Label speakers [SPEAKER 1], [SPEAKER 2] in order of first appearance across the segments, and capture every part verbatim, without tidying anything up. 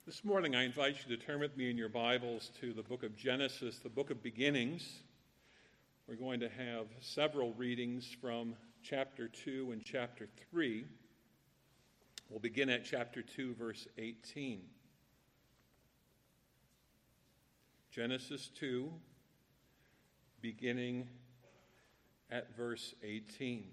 [SPEAKER 1] This morning I invite you to turn with me in your Bibles to the book of Genesis, the book of beginnings. We're going to have several readings from chapter two and chapter three. We'll begin at chapter two, verse eighteen. Genesis two, beginning at verse eighteen.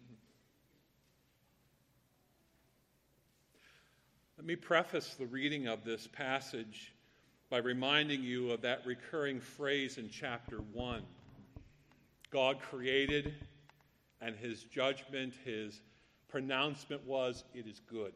[SPEAKER 1] Let me preface the reading of this passage by reminding you of that recurring phrase in chapter one. God created, and his judgment, his pronouncement was, "It is good."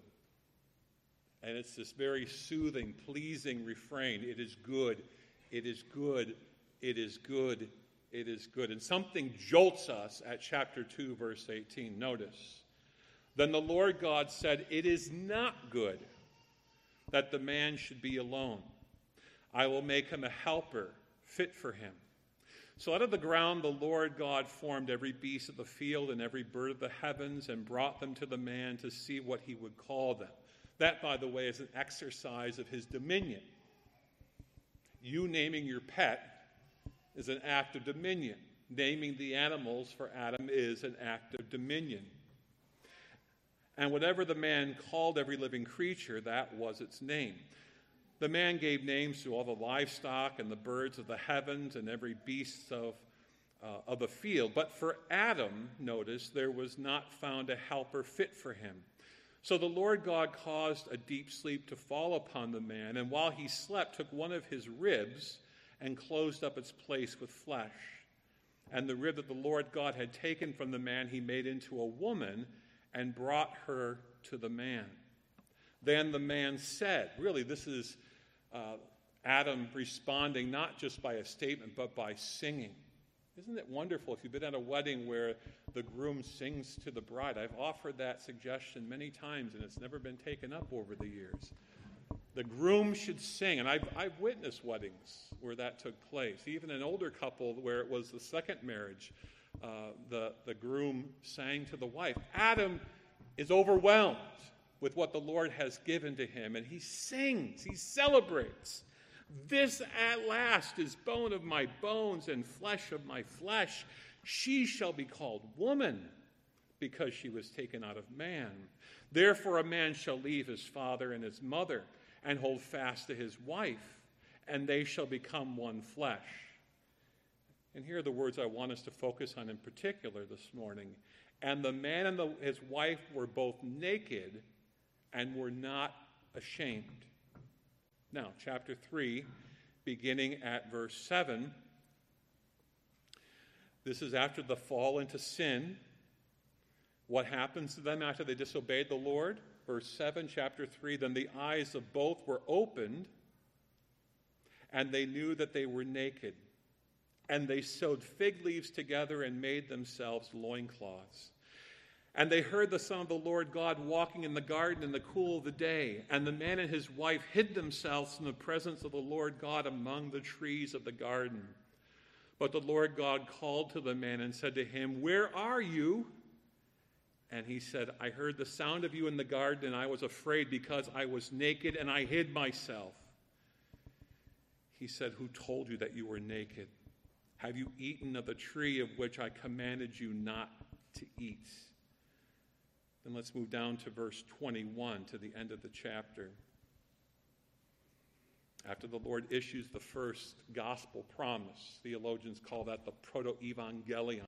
[SPEAKER 1] And it's this very soothing, pleasing refrain. It is good, it is good, it is good, it is good. And something jolts us at chapter two, verse eighteen. Notice. Then the Lord God said, "It is not good that the man should be alone. I will make him a helper fit for him." So out of the ground the Lord God formed every beast of the field and every bird of the heavens and brought them to the man to see what he would call them. That, by the way, is an exercise of his dominion. You naming your pet is an act of dominion. Naming the animals for Adam is an act of dominion. And whatever the man called every living creature, that was its name. The man gave names to all the livestock and the birds of the heavens and every beast of, uh, of the field. But for Adam, notice, there was not found a helper fit for him. So the Lord God caused a deep sleep to fall upon the man, and while he slept, took one of his ribs and closed up its place with flesh. And the rib that the Lord God had taken from the man he made into a woman and brought her to the man. Then the man said, really this is uh, Adam responding not just by a statement but by singing. Isn't it wonderful if you've been at a wedding where the groom sings to the bride? I've offered that suggestion many times and it's never been taken up over the years. The groom should sing, and I've, I've witnessed weddings where that took place. Even an older couple where it was the second marriage, uh, the, the groom sang to the wife. Adam is overwhelmed with what the Lord has given to him, and he sings, he celebrates. "This at last is bone of my bones and flesh of my flesh. She shall be called woman, because she was taken out of man. Therefore a man shall leave his father and his mother and hold fast to his wife, and they shall become one flesh." And here are the words I want us to focus on in particular this morning. "And the man and the, his wife were both naked and were not ashamed." Now, chapter three, beginning at verse seven. This is after the fall into sin. What happens to them after they disobeyed the Lord? Verse seven, chapter three, "Then the eyes of both were opened, and they knew that they were naked. And they sewed fig leaves together and made themselves loincloths. And they heard the Son of the Lord God walking in the garden in the cool of the day. And the man and his wife hid themselves from the presence of the Lord God among the trees of the garden. But the Lord God called to the man and said to him, 'Where are you?' And he said, 'I heard the sound of you in the garden, and I was afraid because I was naked, and I hid myself.' He said, 'Who told you that you were naked? Have you eaten of the tree of which I commanded you not to eat?'" Then let's move down to verse twenty-one, to the end of the chapter. After the Lord issues the first gospel promise, theologians call that the proto-evangelion.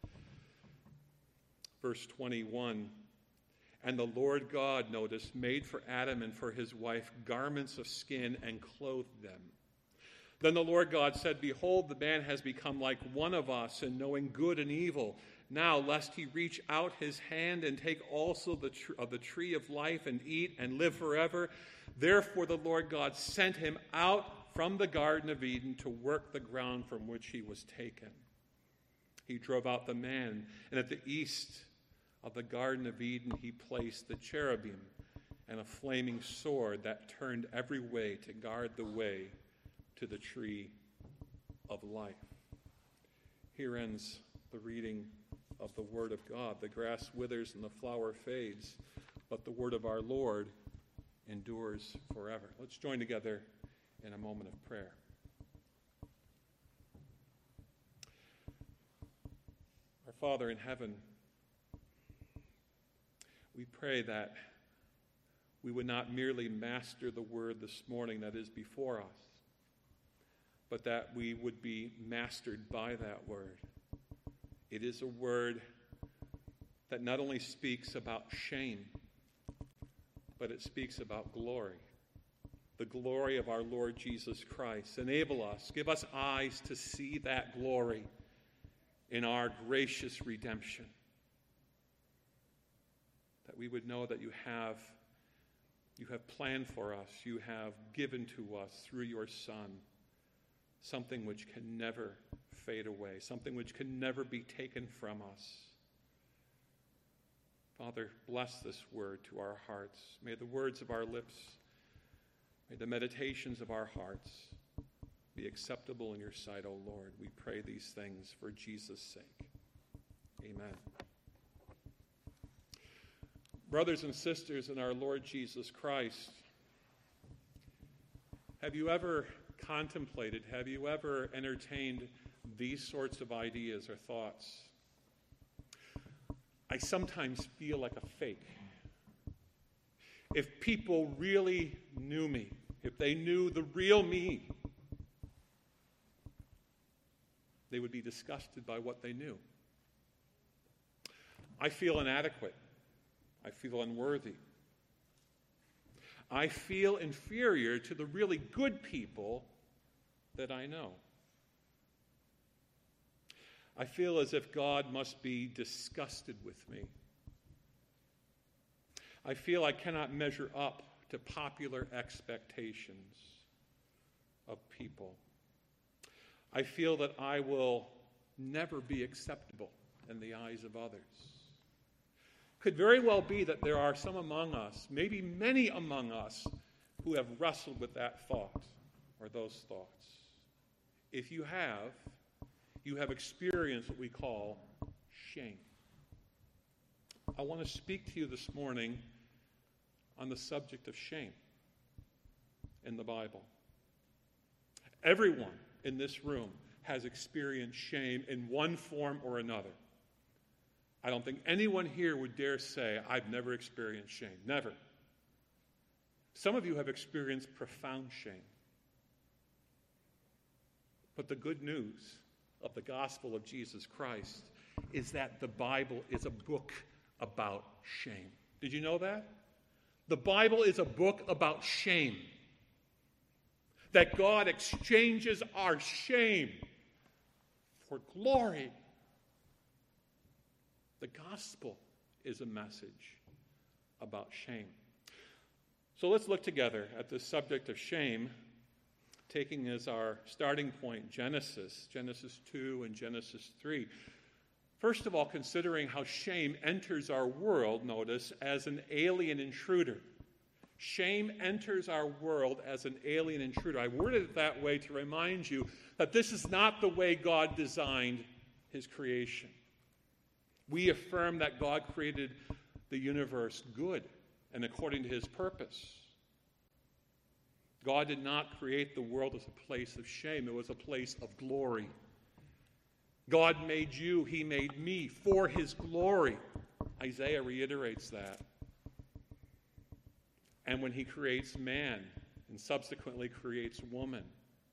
[SPEAKER 1] Verse twenty-one, "And the Lord God," notice, "made for Adam and for his wife garments of skin and clothed them. Then the Lord God said, 'Behold, the man has become like one of us in knowing good and evil. Now, lest he reach out his hand and take also the tr- of the tree of life and eat and live forever. Therefore the Lord God sent him out from the Garden of Eden to work the ground from which he was taken. He drove out the man, and at the east of the Garden of Eden he placed the cherubim and a flaming sword that turned every way to guard the way to the tree of life." Here ends the reading of the word of God. The grass withers and the flower fades, but the word of our Lord endures forever. Let's join together in a moment of prayer. Our Father in heaven, we pray that we would not merely master the word this morning that is before us, but that we would be mastered by that word. It is a word that not only speaks about shame, but it speaks about glory, the glory of our Lord Jesus Christ. Enable us, give us eyes to see that glory in our gracious redemption, that we would know that you have, you have planned for us, you have given to us through your Son something which can never fade away, something which can never be taken from us. Father, bless this word to our hearts. May the words of our lips, may the meditations of our hearts be acceptable in your sight, O Lord. We pray these things for Jesus' sake. Amen. Brothers and sisters in our Lord Jesus Christ, have you ever contemplated, have you ever entertained these sorts of ideas or thoughts? I sometimes feel like a fake. If people really knew me, if they knew the real me, they would be disgusted by what they knew. I feel inadequate. I feel unworthy. I feel inferior to the really good people that I know. I feel as if God must be disgusted with me. I feel I cannot measure up to popular expectations of people. I feel that I will never be acceptable in the eyes of others. Could very well be that there are some among us, maybe many among us, who have wrestled with that thought or those thoughts. If you have, you have experienced what we call shame. I want to speak to you this morning on the subject of shame in the Bible. Everyone in this room has experienced shame in one form or another. I don't think anyone here would dare say, I've never experienced shame. Never. Some of you have experienced profound shame. But the good news of the gospel of Jesus Christ is that the Bible is a book about shame. Did you know that? The Bible is a book about shame. That God exchanges our shame for glory. The gospel is a message about shame. So let's look together at the subject of shame, taking as our starting point Genesis, Genesis two and Genesis three. First of all, considering how shame enters our world, notice, as an alien intruder. Shame enters our world as an alien intruder. I worded it that way to remind you that this is not the way God designed his creation. We affirm that God created the universe good and according to his purpose. God did not create the world as a place of shame. It was a place of glory. God made you, he made me for his glory. Isaiah reiterates that. And when he creates man and subsequently creates woman,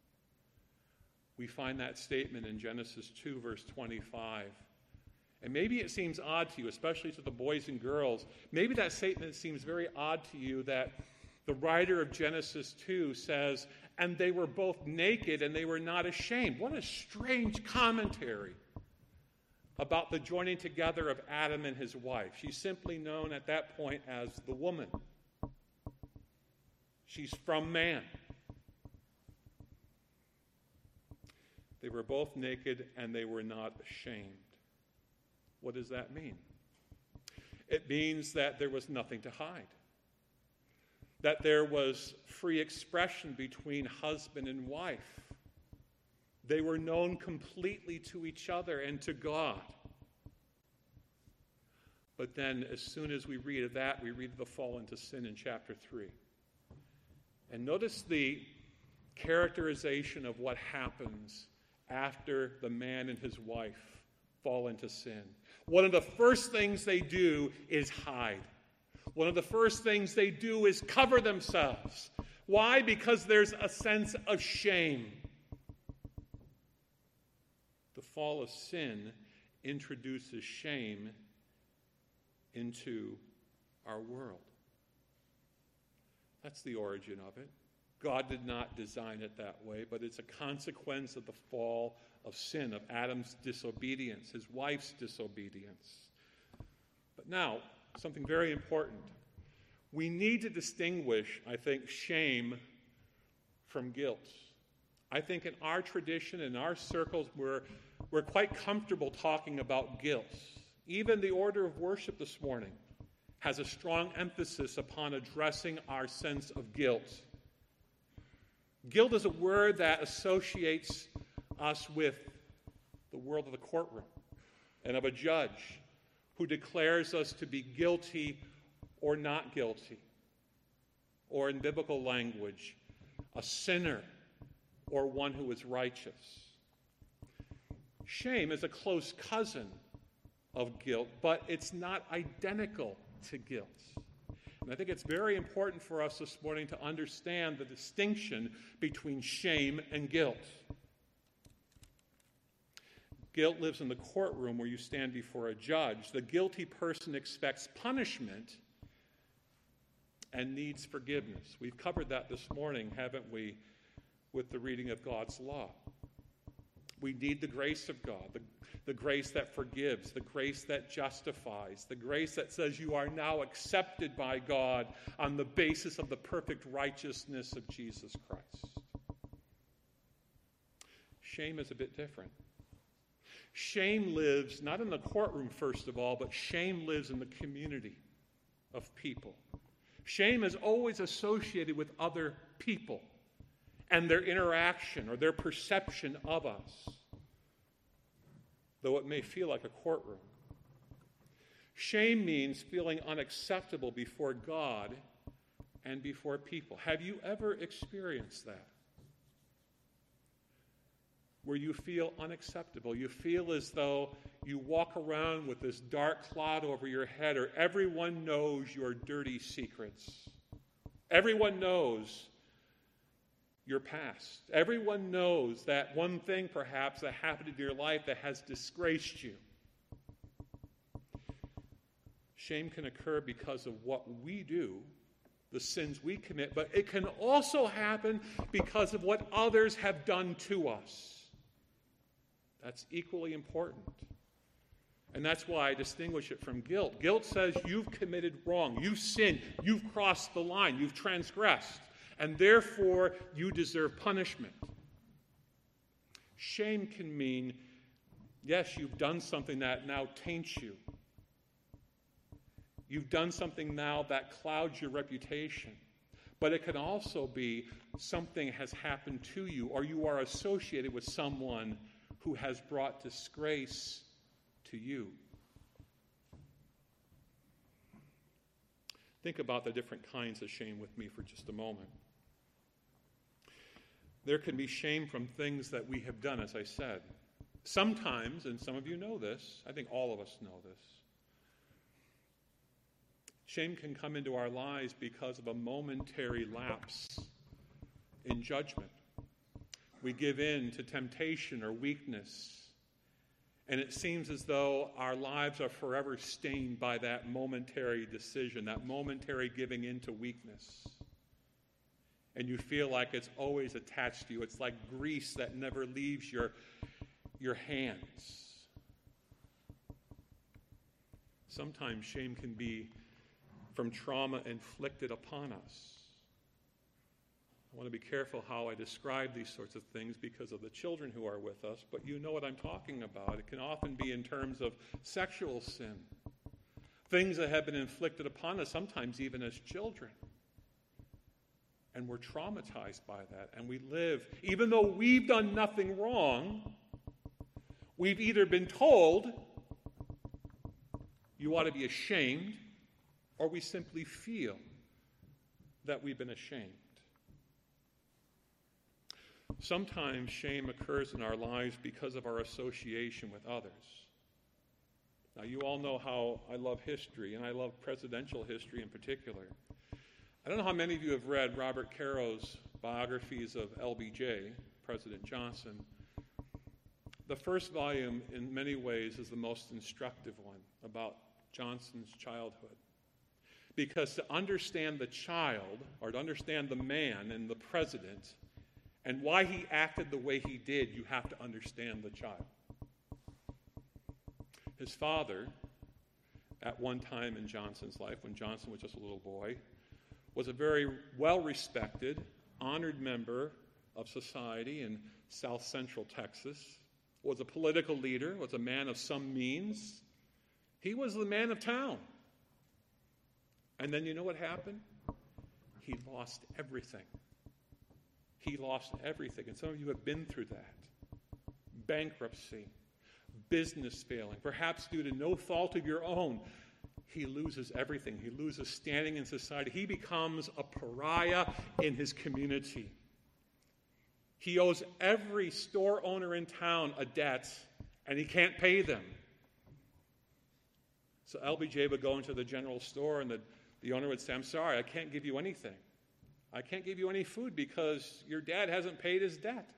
[SPEAKER 1] we find that statement in Genesis two, verse twenty-five. And maybe it seems odd to you, especially to the boys and girls. Maybe that statement seems very odd to you that the writer of Genesis two says, and they were both naked and they were not ashamed. What a strange commentary about the joining together of Adam and his wife. She's simply known at that point as the woman. She's from man. They were both naked and they were not ashamed. What does that mean? It means that there was nothing to hide. That there was free expression between husband and wife. They were known completely to each other and to God. But then, as soon as we read of that, we read of the fall into sin in chapter three. And notice the characterization of what happens after the man and his wife fall into sin. One of the first things they do is hide. One of the first things they do is cover themselves. Why? Because there's a sense of shame. The fall of sin introduces shame into our world. That's the origin of it. God did not design it that way, but it's a consequence of the fall of sin, of Adam's disobedience, his wife's disobedience. But now, something very important. We need to distinguish, I think, shame from guilt. I think in our tradition, in our circles, we're, we're quite comfortable talking about guilt. Even the order of worship this morning has a strong emphasis upon addressing our sense of guilt. Guilt is a word that associates us with the world of the courtroom and of a judge who declares us to be guilty or not guilty, or in biblical language, a sinner or one who is righteous. Shame is a close cousin of guilt, but it's not identical to guilt. And I think it's very important for us this morning to understand the distinction between shame and guilt. Guilt lives in the courtroom where you stand before a judge. The guilty person expects punishment and needs forgiveness. We've covered that this morning, haven't we, with the reading of God's law. We need the grace of God, the, the grace that forgives, the grace that justifies, the grace that says you are now accepted by God on the basis of the perfect righteousness of Jesus Christ. Shame is a bit different. Shame lives not in the courtroom, first of all, but shame lives in the community of people. Shame is always associated with other people and their interaction or their perception of us, though it may feel like a courtroom. Shame means feeling unacceptable before God and before people. Have you ever experienced that? Where you feel unacceptable. You feel as though you walk around with this dark cloud over your head, or everyone knows your dirty secrets. Everyone knows your past. Everyone knows that one thing, perhaps, that happened in your life that has disgraced you. Shame can occur because of what we do, the sins we commit, but it can also happen because of what others have done to us. That's equally important. And that's why I distinguish it from guilt. Guilt says you've committed wrong, you've sinned, you've crossed the line, you've transgressed, and therefore you deserve punishment. Shame can mean, yes, you've done something that now taints you. You've done something now that clouds your reputation. But it can also be something has happened to you, or you are associated with someone who has brought disgrace to you. Think about the different kinds of shame with me for just a moment. There can be shame from things that we have done, as I said. Sometimes, and some of you know this, I think all of us know this, shame can come into our lives because of a momentary lapse in judgment. We give in to temptation or weakness, and it seems as though our lives are forever stained by that momentary decision, that momentary giving in to weakness. And you feel like it's always attached to you. It's like grease that never leaves your, your hands. Sometimes shame can be from trauma inflicted upon us. I want to be careful how I describe these sorts of things because of the children who are with us, but you know what I'm talking about. It can often be in terms of sexual sin, things that have been inflicted upon us, sometimes even as children. And we're traumatized by that, and we live, even though we've done nothing wrong, we've either been told, you ought to be ashamed, or we simply feel that we've been ashamed. Sometimes shame occurs in our lives because of our association with others. Now, you all know how I love history, and I love presidential history in particular. I don't know how many of you have read Robert Caro's biographies of L B J, President Johnson. The first volume, in many ways, is the most instructive one about Johnson's childhood. Because to understand the child, or to understand the man and the president, and why he acted the way he did, you have to understand the child. His father, at one time in Johnson's life, when Johnson was just a little boy, was a very well-respected, honored member of society in South Central Texas, was a political leader, was a man of some means. He was the man of town. And then you know what happened? He lost everything. He lost everything. And some of you have been through that. Bankruptcy, business failing, perhaps due to no fault of your own. He loses everything. He loses standing in society. He becomes a pariah in his community. He owes every store owner in town a debt, and he can't pay them. So L B J would go into the general store, and the, the owner would say, "I'm sorry, I can't give you anything. I can't give you any food because your dad hasn't paid his debt."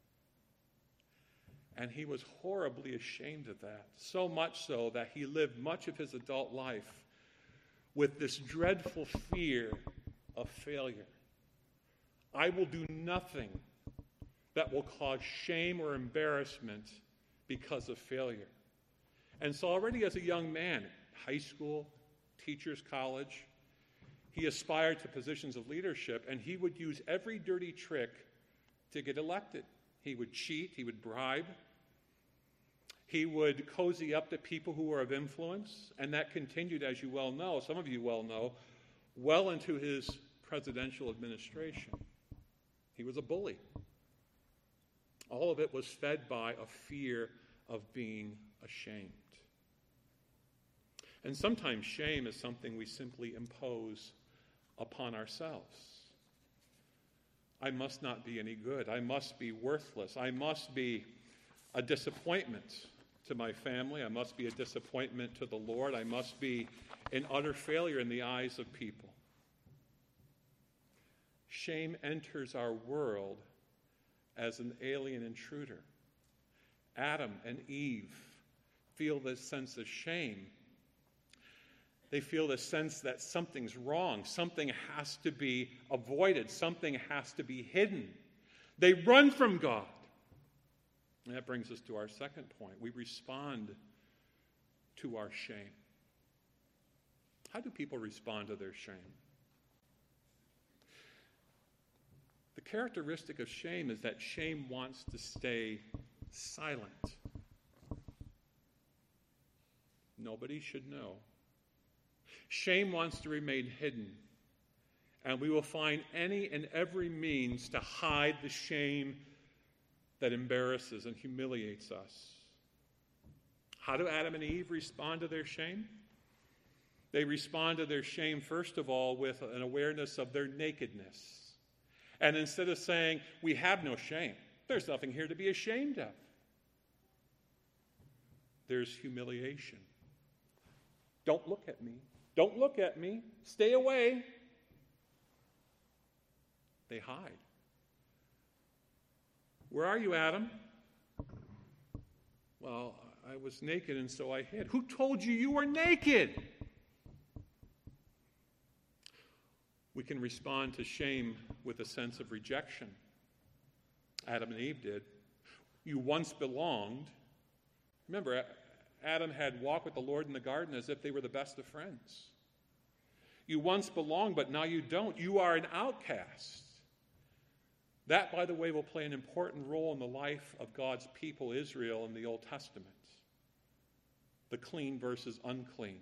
[SPEAKER 1] And he was horribly ashamed of that, so much so that he lived much of his adult life with this dreadful fear of failure. I will do nothing that will cause shame or embarrassment because of failure. And so already as a young man, high school, teacher's college, he aspired to positions of leadership, and he would use every dirty trick to get elected. He would cheat, he would bribe, he would cozy up to people who were of influence, and that continued, as you well know, some of you well know, well into his presidential administration. He was a bully. All of it was fed by a fear of being ashamed. And sometimes shame is something we simply impose upon ourselves. I must not be any good. I must be worthless. I must be a disappointment to my family. I must be a disappointment to the Lord. I must be an utter failure in the eyes of people. Shame enters our world as an alien intruder. Adam and Eve feel this sense of shame. They feel this sense that something's wrong, something has to be avoided, something has to be hidden. They run from God. And that brings us to our second point. We respond to our shame. How do people respond to their shame? The characteristic of shame is that shame wants to stay silent. Nobody should know. Shame wants to remain hidden, and we will find any and every means to hide the shame that embarrasses and humiliates us. How do Adam and Eve respond to their shame? They respond to their shame, first of all, with an awareness of their nakedness. And instead of saying, "We have no shame," there's nothing here to be ashamed of, there's humiliation. Don't look at me. Don't look at me. Stay away. They hide. Where are you, Adam? Well, I was naked and so I hid. Who told you you were naked? We can respond to shame with a sense of rejection. Adam and Eve did. You once belonged. Remember, Adam had walked with the Lord in the garden as if they were the best of friends. You once belonged, but now you don't. You are an outcast. That, by the way, will play an important role in the life of God's people, Israel, in the Old Testament. The clean versus unclean.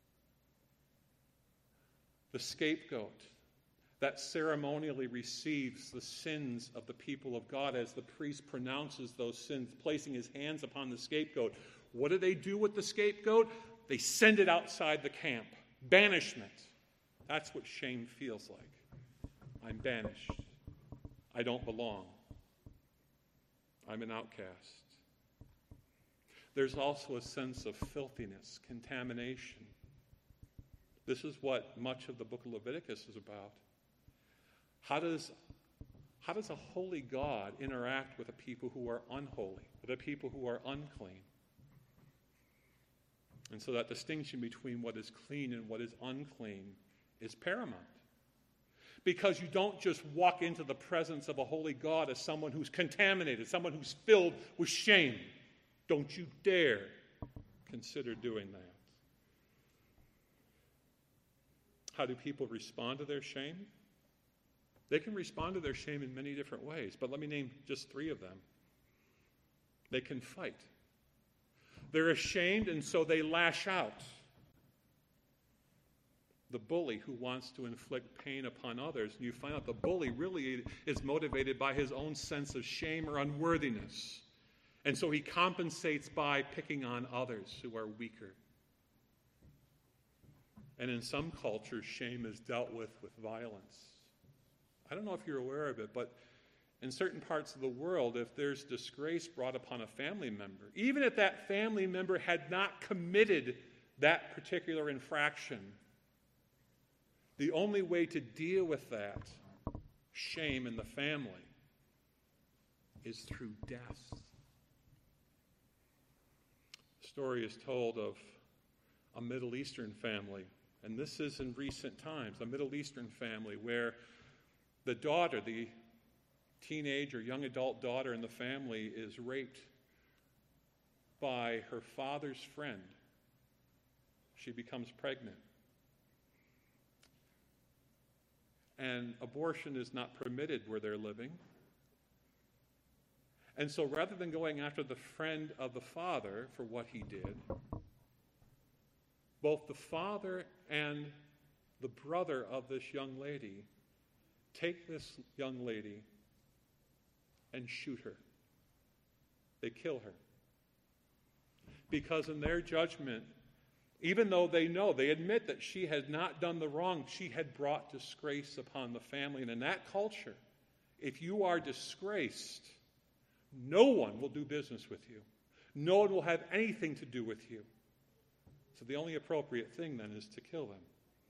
[SPEAKER 1] The scapegoat that ceremonially receives the sins of the people of God as the priest pronounces those sins, placing his hands upon the scapegoat. What do they do with the scapegoat? They send it outside the camp. Banishment. That's what shame feels like. I'm banished. I don't belong. I'm an outcast. There's also a sense of filthiness, contamination. This is what much of the book of Leviticus is about. How does, how does a holy God interact with a people who are unholy, with a people who are unclean? And so that distinction between what is clean and what is unclean is paramount. Because you don't just walk into the presence of a holy God as someone who's contaminated, someone who's filled with shame. Don't you dare consider doing that. How do people respond to their shame? They can respond to their shame in many different ways, but let me name just three of them. They can fight. They're ashamed, and so they lash out. The bully who wants to inflict pain upon others, and you find out the bully really is motivated by his own sense of shame or unworthiness. And so he compensates by picking on others who are weaker. And in some cultures, shame is dealt with with violence. I don't know if you're aware of it, but in certain parts of the world, if there's disgrace brought upon a family member, even if that family member had not committed that particular infraction, the only way to deal with that shame in the family is through death. A story is told of a Middle Eastern family, and this is in recent times, a Middle Eastern family where the daughter, the teenage or young adult daughter in the family, is raped by her father's friend. She becomes pregnant. And abortion is not permitted where they're living. And so rather than going after the friend of the father for what he did, both the father and the brother of this young lady take this young lady and shoot her. They kill her. Because in their judgment, even though they know, they admit that she had not done the wrong, she had brought disgrace upon the family. And in that culture, if you are disgraced, no one will do business with you. No one will have anything to do with you. So the only appropriate thing then is to kill them.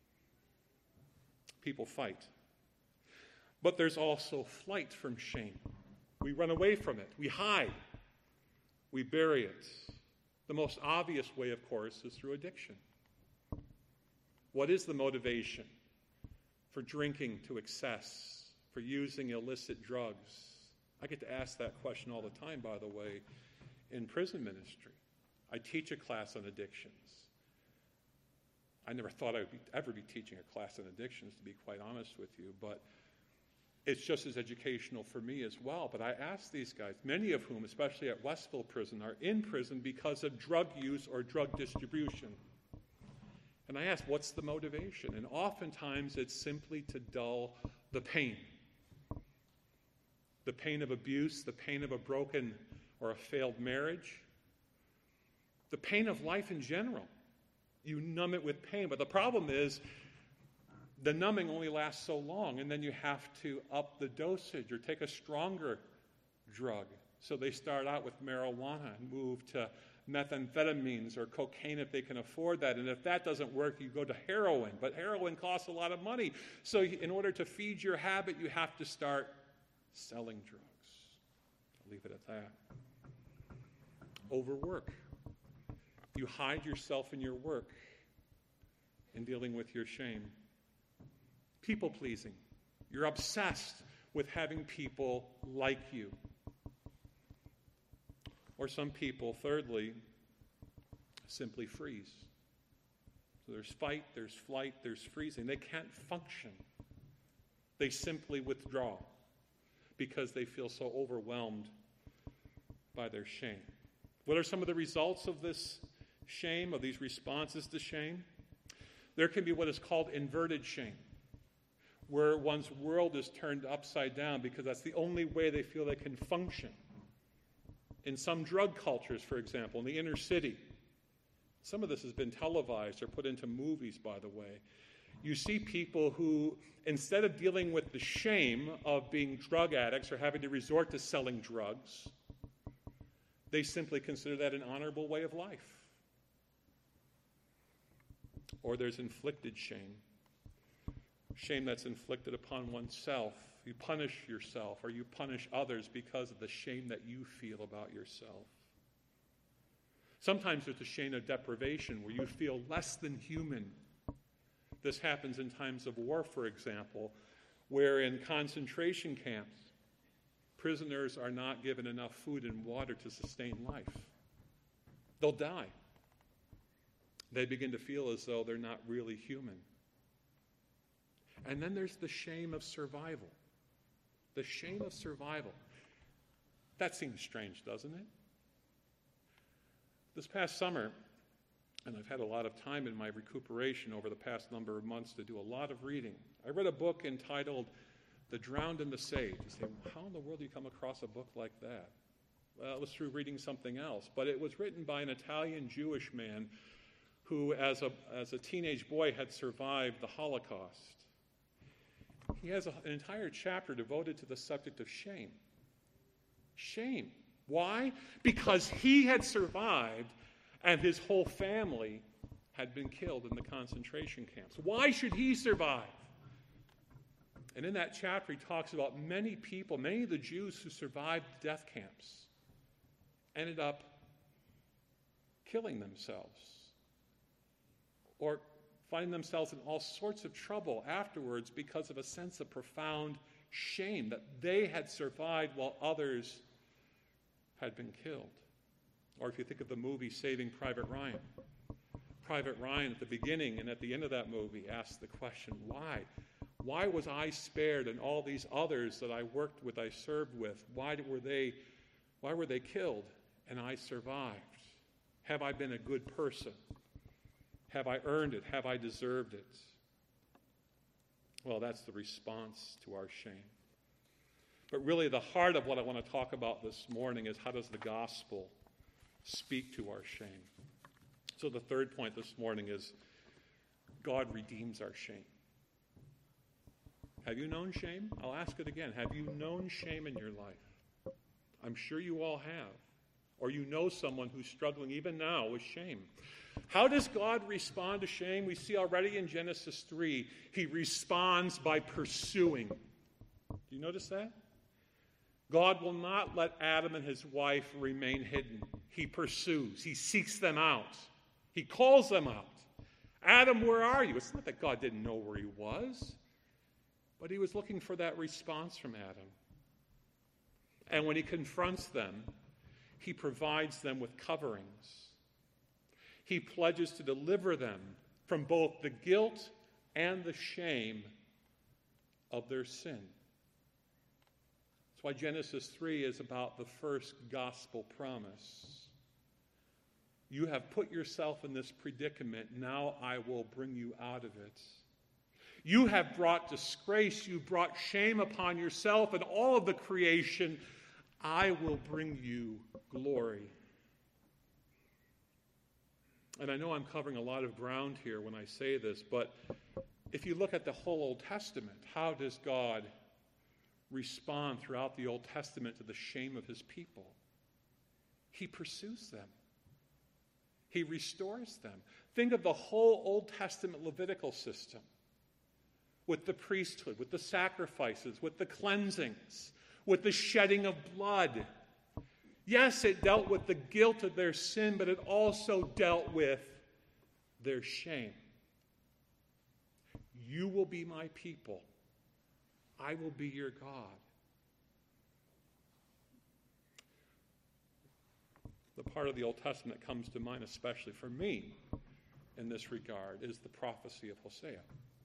[SPEAKER 1] People fight. But there's also flight from shame. We run away from it. We hide. We bury it. The most obvious way, of course, is through addiction. What is the motivation for drinking to excess, for using illicit drugs? I get to ask that question all the time, by the way, in prison ministry. I teach a class on addictions. I never thought I would be, ever be teaching a class on addictions, to be quite honest with you, but it's just as educational for me as well. But I ask these guys, many of whom, especially at Westville Prison, are in prison because of drug use or drug distribution. And I ask, what's the motivation? And oftentimes it's simply to dull the pain. The pain of abuse, the pain of a broken or a failed marriage, the pain of life in general. You numb it with pain. But the problem is, the numbing only lasts so long, and then you have to up the dosage or take a stronger drug. So they start out with marijuana and move to methamphetamines or cocaine if they can afford that. And if that doesn't work, you go to heroin. But heroin costs a lot of money. So in order to feed your habit, you have to start selling drugs. I'll leave it at that. Overwork. You hide yourself in your work in dealing with your shame. People-pleasing. You're obsessed with having people like you. Or some people, thirdly, simply freeze. So there's fight, there's flight, there's freezing. They can't function. They simply withdraw because they feel so overwhelmed by their shame. What are some of the results of this shame, of these responses to shame? There can be what is called inverted shame, where one's world is turned upside down because that's the only way they feel they can function. In some drug cultures, for example, in the inner city, some of this has been televised or put into movies, by the way. You see people who, instead of dealing with the shame of being drug addicts or having to resort to selling drugs, They simply consider that an honorable way of life. Or there's inflicted shame. Shame that's inflicted upon oneself. You punish yourself or you punish others because of the shame that you feel about yourself. Sometimes there's a shame of deprivation where you feel less than human. This happens in times of war, for example, where in concentration camps, prisoners are not given enough food and water to sustain life. They'll die. They begin to feel as though they're not really human. And then there's the shame of survival. The shame of survival. That seems strange, doesn't it? This past summer, and I've had a lot of time in my recuperation over the past number of months to do a lot of reading, I read a book entitled The Drowned and the Saved. You say, how in the world do you come across a book like that? Well, it was through reading something else, but it was written by an Italian Jewish man who, as a, as a teenage boy, had survived the Holocaust. He has a, an entire chapter devoted to the subject of shame. Shame. Why? Because he had survived and his whole family had been killed in the concentration camps. Why should he survive? And in that chapter, he talks about many people, many of the Jews who survived death camps ended up killing themselves or finding themselves in all sorts of trouble afterwards because of a sense of profound shame that they had survived while others had been killed. Or if you think of the movie Saving Private Ryan, Private Ryan at the beginning and at the end of that movie asks the question, why? Why was I spared and all these others that I worked with, I served with, why were they, why were they killed and I survived? Have I been a good person? Have I earned it? Have I deserved it? Well, that's the response to our shame. But really the heart of what I want to talk about this morning is how does the gospel speak to our shame? So the third point this morning is God redeems our shame. Have you known shame? I'll ask it again. Have you known shame in your life? I'm sure you all have. Or you know someone who's struggling even now with shame. How does God respond to shame? We see already in Genesis three, he responds by pursuing. Do you notice that? God will not let Adam and his wife remain hidden. He pursues. He seeks them out. He calls them out. Adam, where are you? It's not that God didn't know where he was, but he was looking for that response from Adam. And when he confronts them, he provides them with coverings. He pledges to deliver them from both the guilt and the shame of their sin. That's why Genesis three is about the first gospel promise. You have put yourself in this predicament. Now I will bring you out of it. You have brought disgrace. You've brought shame upon yourself and all of the creation. I will bring you glory. And I know I'm covering a lot of ground here when I say this, but if you look at the whole Old Testament, how does God respond throughout the Old Testament to the shame of his people? He pursues them. He restores them. Think of the whole Old Testament Levitical system with the priesthood, with the sacrifices, with the cleansings, with the shedding of blood. Yes, it dealt with the guilt of their sin, but it also dealt with their shame. You will be my people. I will be your God. The part of the Old Testament that comes to mind, especially for me in this regard, is the prophecy of Hosea.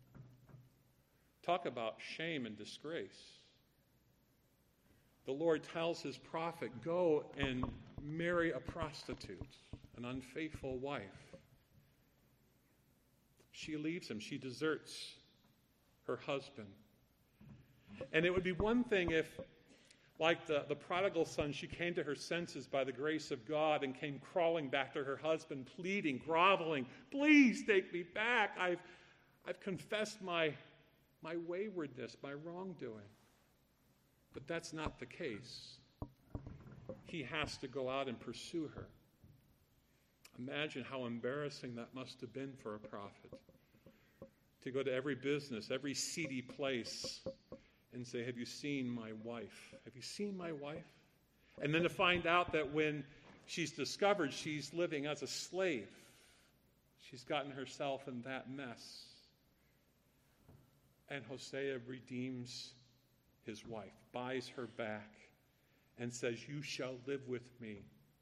[SPEAKER 1] Talk about shame and disgrace. The Lord tells his prophet, go and marry a prostitute, an unfaithful wife. She leaves him. She deserts her husband. And it would be one thing if, like the, the prodigal son, she came to her senses by the grace of God and came crawling back to her husband, pleading, groveling, please take me back. I've, I've confessed my, my waywardness, my wrongdoing. But that's not the case. he has to go out and pursue her. Imagine how embarrassing that must have been for a prophet. To go to every business, every seedy place, and say, have you seen my wife? Have you seen my wife? And then to find out that when she's discovered she's living as a slave, she's gotten herself in that mess. And Hosea redeems his wife, buys her back, and says, you shall live with me.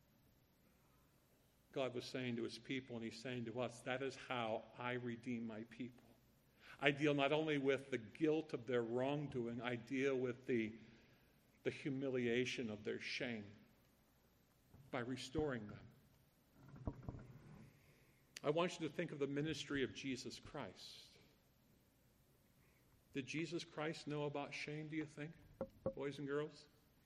[SPEAKER 1] God was saying to his people, and he's saying to us, that is how I redeem my people. I deal not only with the guilt of their wrongdoing, I deal with the, the humiliation of their shame by restoring them. I want you to think of the ministry of Jesus Christ. Did Jesus Christ know about shame, do you think, boys and girls?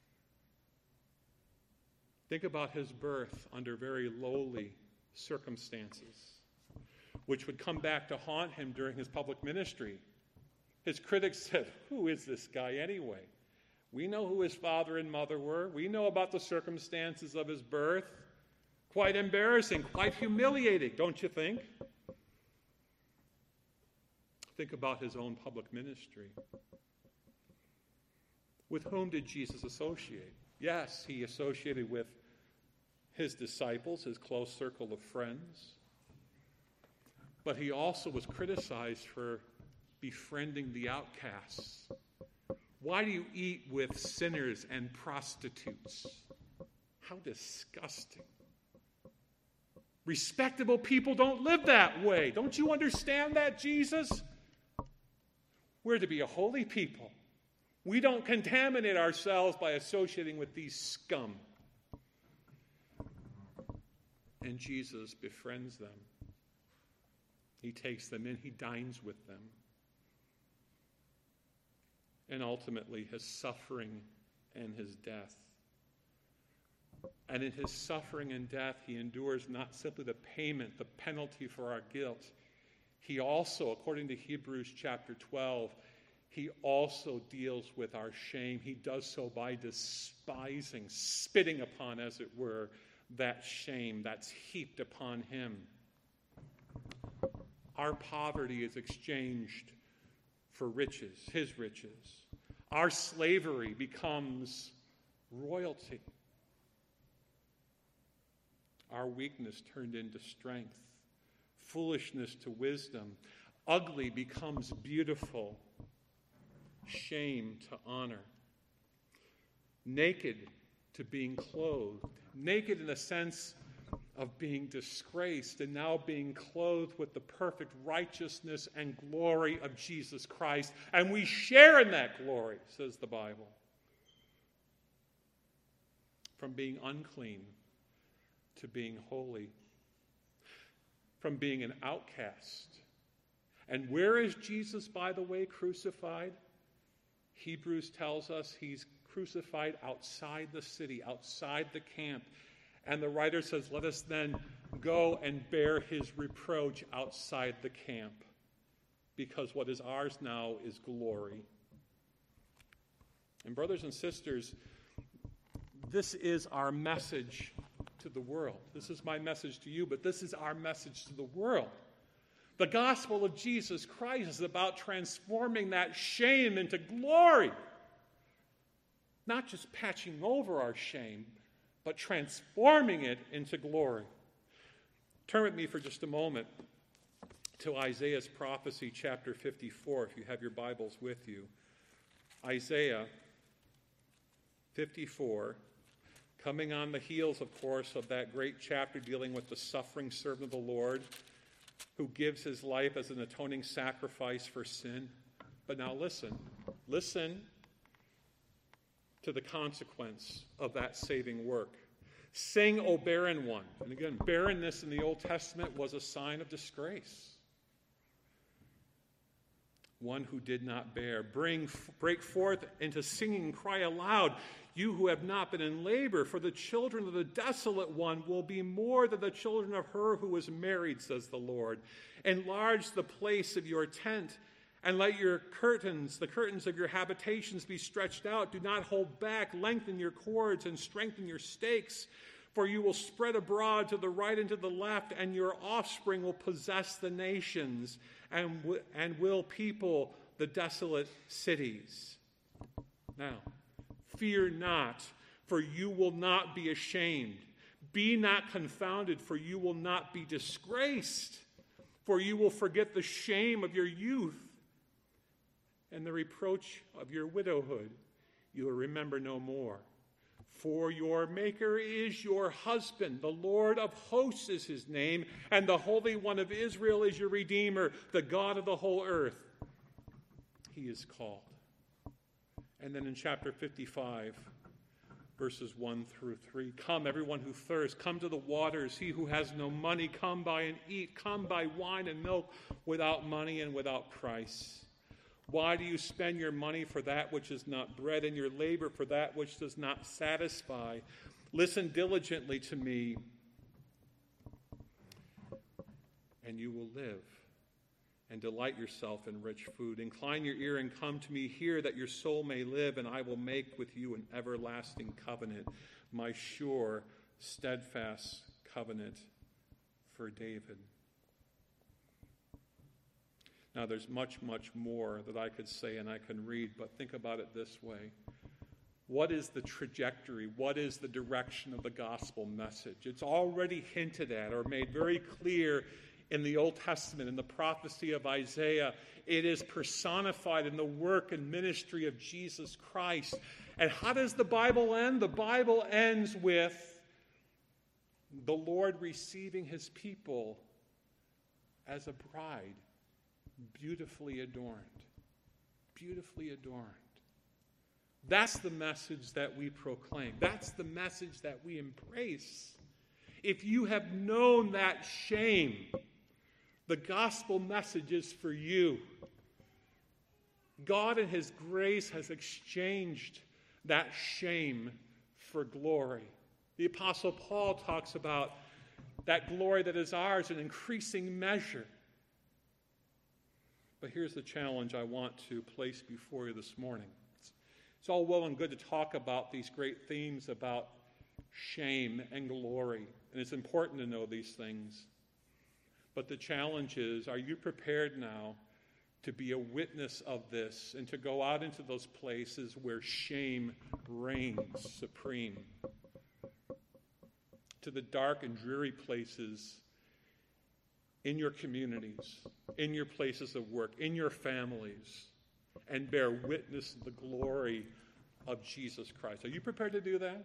[SPEAKER 1] Think about his birth under very lowly circumstances, which would come back to haunt him during his public ministry. His critics said, who is this guy anyway? We know who his father and mother were. We know about the circumstances of his birth. Quite embarrassing, quite humiliating, don't you think? Think about his own public ministry. With whom did Jesus associate? Yes, he associated with his disciples, his close circle of friends. But he also was criticized for befriending the outcasts. Why do you eat with sinners and prostitutes? How disgusting. Respectable people don't live that way. Don't you understand that, Jesus? We're to be a holy people. We don't contaminate ourselves by associating with these scum. And Jesus befriends them. He takes them in. He dines with them. And ultimately, his suffering and his death. And in his suffering and death, he endures not simply the payment, the penalty for our guilt. He also, according to Hebrews chapter twelve, he also deals with our shame. He does so by despising, spitting upon, as it were, that shame that's heaped upon him. Our poverty is exchanged for riches, his riches. Our slavery becomes royalty. Our weakness turned into strength. Foolishness to wisdom. Ugly becomes beautiful. Shame to honor. Naked to being clothed. Naked in the sense of being disgraced and now being clothed with the perfect righteousness and glory of Jesus Christ. And we share in that glory, says the Bible. From being unclean to being holy. From being an outcast. And where is Jesus, by the way, crucified? Hebrews tells us he's crucified outside the city, outside the camp. And the writer says, let us then go and bear his reproach outside the camp, because what is ours now is glory. And brothers and sisters, this is our message to the world. This is my message to you, but this is our message to the world. The gospel of Jesus Christ is about transforming that shame into glory. Not just patching over our shame, but transforming it into glory. Turn with me for just a moment to Isaiah's prophecy, chapter fifty-four, if you have your Bibles with you. Isaiah fifty-four, coming on the heels, of course, of that great chapter dealing with the suffering servant of the Lord, who gives his life as an atoning sacrifice for sin. But now listen, listen to the consequence of that saving work. Sing, O barren one. And again, barrenness in the Old Testament was a sign of disgrace. One who did not bear. Bring, break forth into singing, cry aloud, you who have not been in labor, for the children of the desolate one will be more than the children of her who was married, says the Lord. Enlarge the place of your tent, And let your curtains, the curtains of your habitations, be stretched out. Do not hold back. Lengthen your cords and strengthen your stakes. For you will spread abroad to the right and to the left, and your offspring will possess the nations and, w- and will people the desolate cities. Now, fear not, for you will not be ashamed. Be not confounded, for you will not be disgraced. For you will forget the shame of your youth, and the reproach of your widowhood you will remember no more. For your Maker is your husband, the Lord of hosts is his name, and the Holy One of Israel is your Redeemer, the God of the whole earth. He is called. And then in chapter fifty-five, verses one through three, come, everyone who thirsts, come to the waters. He who has no money, come buy and eat. Come buy wine and milk without money and without price. Why do you spend your money for that which is not bread, and your labor for that which does not satisfy? Listen diligently to me, and you will live, and delight yourself in rich food. Incline your ear and come to me. Hear that your soul may live, and I will make with you an everlasting covenant, my sure, steadfast covenant for David. Now, there's much, much more that I could say and I can read, but think about it this way. What is the trajectory? What is the direction of the gospel message? It's already hinted at or made very clear in the Old Testament, in the prophecy of Isaiah. It is personified in the work and ministry of Jesus Christ. And how does the Bible end? The Bible ends with the Lord receiving his people as a bride, beautifully adorned. Beautifully adorned. That's the message that we proclaim. That's the message that we embrace. If you have known that shame, the gospel message is for you. God in his grace has exchanged that shame for glory. The Apostle Paul talks about that glory that is ours in increasing measure. But here's the challenge I want to place before you this morning. It's, it's all well and good to talk about these great themes about shame and glory, and it's important to know these things. But the challenge is, are you prepared now to be a witness of this and to go out into those places where shame reigns supreme? To the dark and dreary places in your communities, in your places of work, in your families, and bear witness to the glory of Jesus Christ. Are you prepared to do that?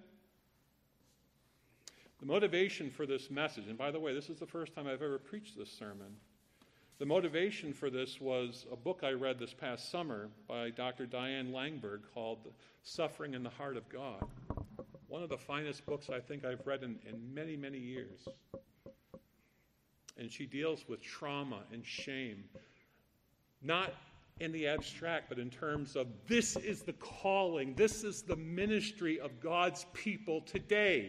[SPEAKER 1] The motivation for this message, and by the way, this is the first time I've ever preached this sermon. The motivation for this was a book I read this past summer by Doctor Diane Langberg called Suffering in the Heart of God. One of the finest books I think I've read in, in many, many years. And she deals with trauma and shame, not in the abstract, but in terms of this is the calling, this is the ministry of God's people today.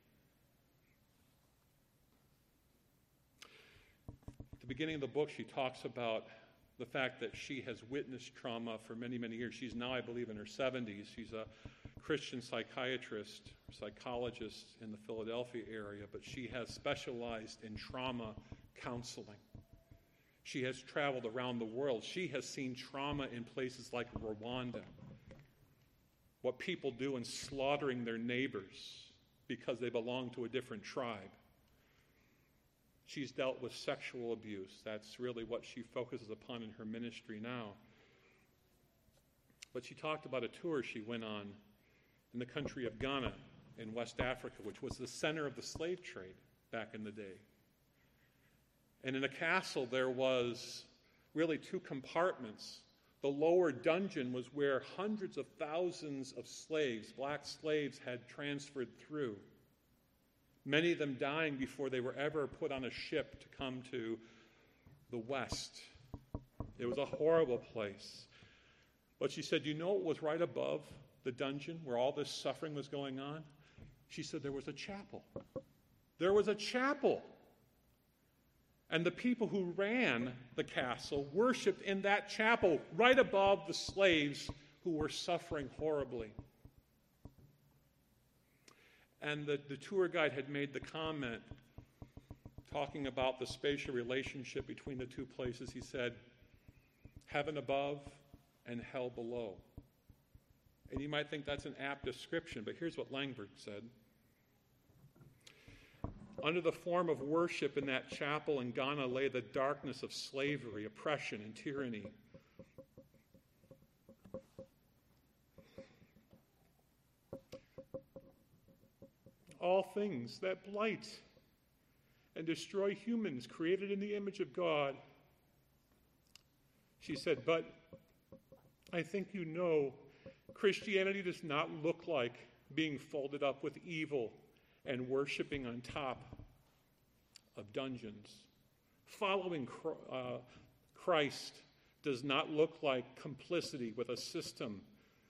[SPEAKER 1] At the beginning of the book, she talks about the fact that she has witnessed trauma for many, many years. She's now, I believe, in her seventies. She's a Christian psychiatrist, psychologist in the Philadelphia area, but she has specialized in trauma counseling. She has traveled around the world. She has seen trauma in places like Rwanda, what people do in slaughtering their neighbors because they belong to a different tribe. She's dealt with sexual abuse. That's really what she focuses upon in her ministry now. But she talked about a tour she went on in the country of Ghana in West Africa, which was the center of the slave trade back in the day. And in a castle, there was really two compartments. The lower dungeon was where hundreds of thousands of slaves, black slaves, had transferred through, many of them dying before they were ever put on a ship to come to the West. It was a horrible place. But she said, you know what was right above the dungeon where all this suffering was going on? She said there was a chapel. There was a chapel. And the people who ran the castle worshiped in that chapel right above the slaves who were suffering horribly. And the, the tour guide had made the comment, talking about the spatial relationship between the two places. He said, heaven above and hell below. And you might think that's an apt description, but here's what Langberg said. Under the form of worship in that chapel in Ghana lay the darkness of slavery, oppression, and tyranny. All things that blight and destroy humans created in the image of God. She said, but I think you know, Christianity does not look like being folded up with evil and worshiping on top of dungeons. Following uh, Christ does not look like complicity with a system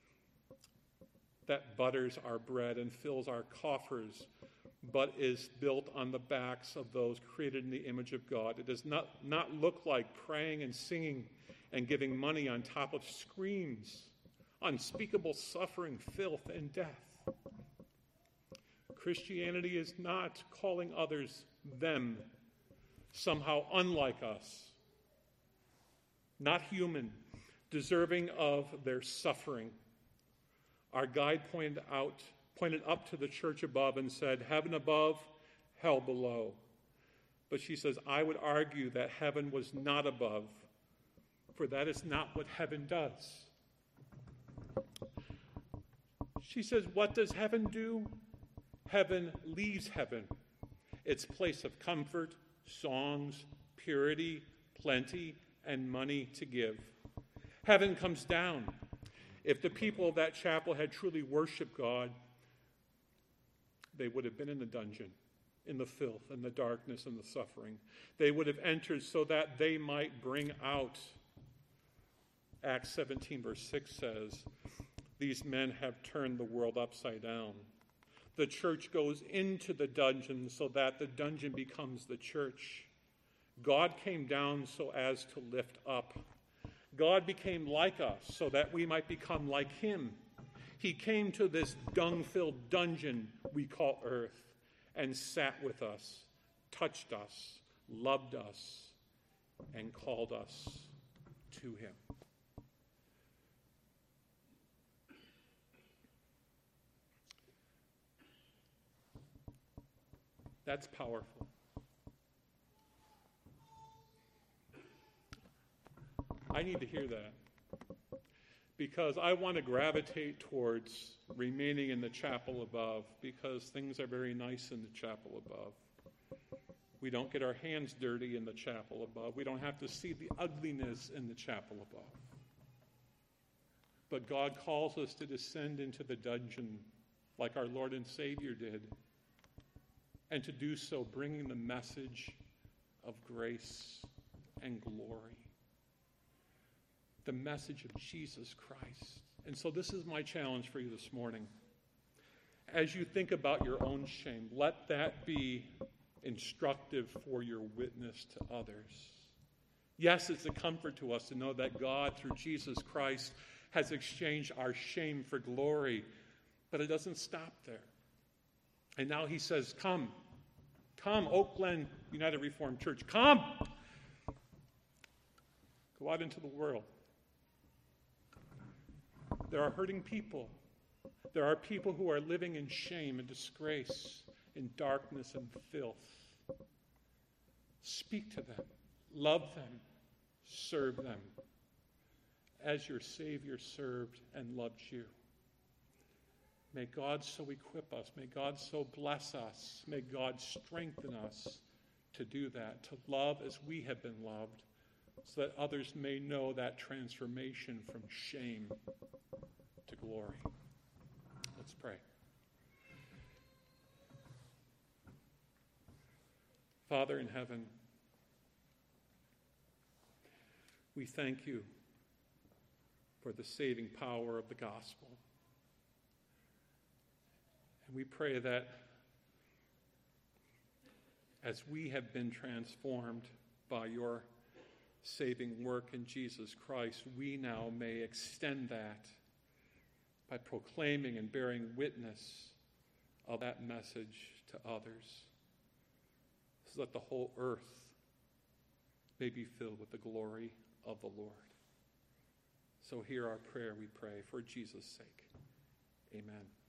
[SPEAKER 1] that butters our bread and fills our coffers, but is built on the backs of those created in the image of God. It does not, not look like praying and singing and giving money on top of screams, unspeakable suffering, filth, and death. Christianity is not calling others them, somehow unlike us, not human, deserving of their suffering. Our guide pointed out, pointed up to the church above and said, heaven above, hell below. But she says, I would argue that heaven was not above, for that is not what heaven does. She says, what does heaven do? Heaven leaves heaven, its place of comfort, songs, purity, plenty, and money to give. Heaven comes down. If the people of that chapel had truly worshiped God, they would have been in the dungeon, in the filth and the darkness and the suffering. They would have entered so that they might bring out. Acts seventeen verse six says, these men have turned the world upside down. The church goes into the dungeon so that the dungeon becomes the church. God came down so as to lift up. God became like us so that we might become like him. He came to this dung-filled dungeon we call earth and sat with us, touched us, loved us, and called us to him. That's powerful. I need to hear that because I want to gravitate towards remaining in the chapel above because things are very nice in the chapel above. We don't get our hands dirty in the chapel above. We don't have to see the ugliness in the chapel above. But God calls us to descend into the dungeon like our Lord and Savior did, and to do so bringing the message of grace and glory. The message of Jesus Christ. And so this is my challenge for you this morning. As you think about your own shame, let that be instructive for your witness to others. Yes, it's a comfort to us to know that God, through Jesus Christ, has exchanged our shame for glory, but it doesn't stop there. And now he says, come, come, Oak Glen United Reformed Church, come. Go out into the world. There are hurting people. There are people who are living in shame and disgrace, in darkness and filth. Speak to them, love them, serve them, as your Savior served and loved you. May God so equip us. May God so bless us. May God strengthen us to do that, to love as we have been loved, so that others may know that transformation from shame to glory. Let's pray. Father in heaven, we thank you for the saving power of the gospel. And we pray that as we have been transformed by your saving work in Jesus Christ, we now may extend that by proclaiming and bearing witness of that message to others, so that the whole earth may be filled with the glory of the Lord. So hear our prayer, we pray, for Jesus' sake. Amen.